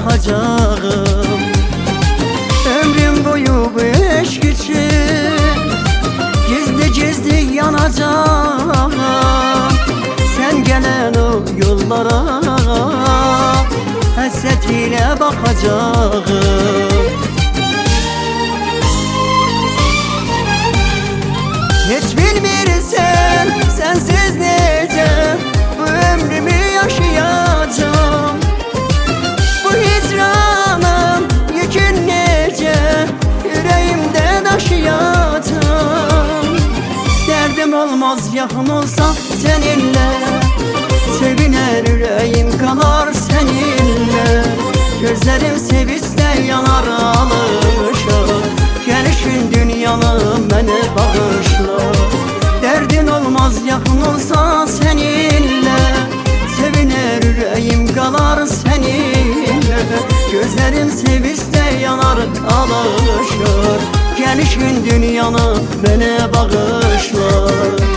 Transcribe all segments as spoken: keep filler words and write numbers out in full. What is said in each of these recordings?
bakacağım. Ömrüm boyu bu aşk için gizli gizli yanacağım. Sen gelen o yollara hasret ile bakacağım. Hiç bilmirsen sensiz nece bu ömrümü yaşayacağım. Bu hicranım yükün nece yüreğimde taşıyacağım. Derdim olmaz yakın olsa seninle, seviner yüreğim kalar seninle. Gözlerim sevinçle yanar alışır, gelişin dünyanı bana bağışla. Derdin olmaz yakın olsa seninle, seviner yüreğim kalar seninle. Gözlerim sevinçle yanar alışır, gelişin dünyanı bana bağışla.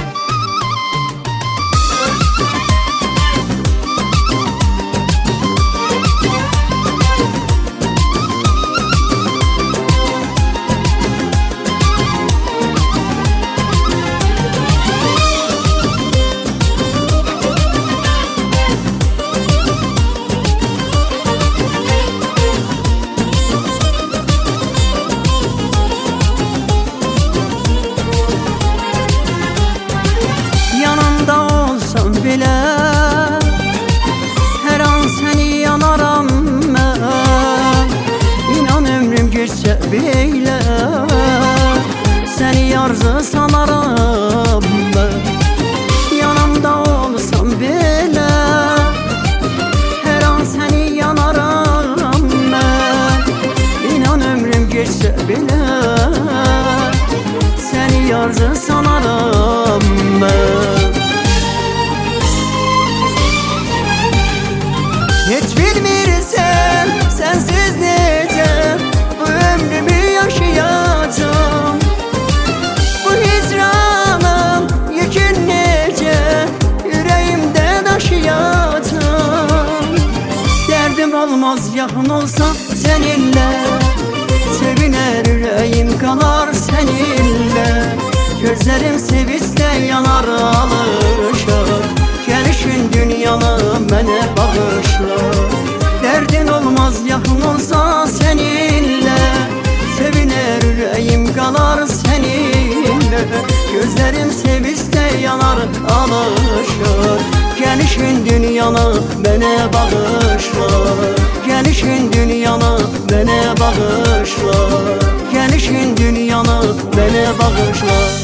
Her an seni yanaram mən, İnan ömrüm geçse beyle, seni yarza sanaram mən. Yanımda olsam belə, her an seni yanaram mən, İnan ömrüm geçse belə, seni yarza sanaram mən. Hiç bilmirsen sensiz nece bu ömrümü yaşayacağım. Bu hicranım yükün nece yüreğimde taşıyacağım. Derdim olmaz yakın olsa seninle, seviner yüreğim kalar seninle. Gözlerim sevinçle yanar alışır, gelişin dünyanı bana bağışla. Derdin olmaz yakın olsa seninle, seviner yüreğim kalar seninle. Gözlerim sevinçle yanar alışır, gelişin dünyanı bana bağışla. Gelişin dünyanı bana bağışla, gelişin dünyanı bana bağışla.